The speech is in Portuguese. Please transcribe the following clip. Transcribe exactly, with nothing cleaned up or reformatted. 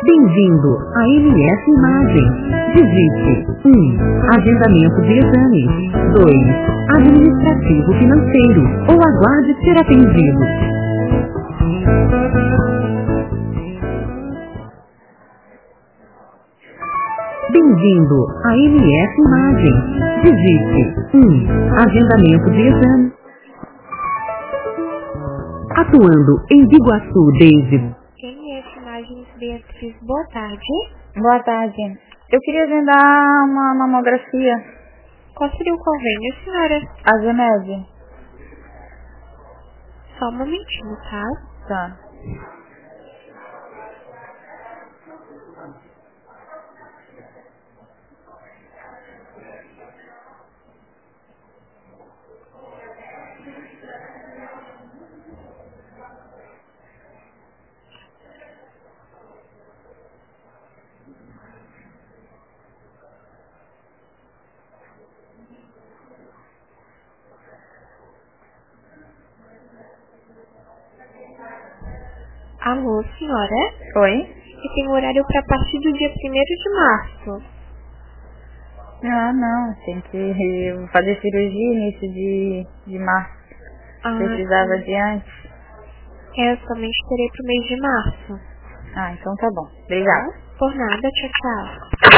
Bem-vindo à M S Imagens. Digite um. Agendamento de exames. dois. Administrativo financeiro. Ou aguarde ser atendido. Bem-vindo à M S Imagens. Digite um. Agendamento de exames. Atuando em Biguaçu desde... M S Imagens, Beatriz, boa tarde. Boa tarde. Eu queria agendar uma mamografia. Qual seria o convênio, senhora? A Gemed. Só um momentinho, tá? Tá. Alô, senhora? Oi? Eu tenho horário para partir do dia primeiro de março. Ah, não. Tem que fazer cirurgia início de, de março. Ah, Precisava sim. de antes. É, eu somente terei pro mês de março. Ah, então tá bom. Obrigada. Tá? Por nada, tchau, tchau.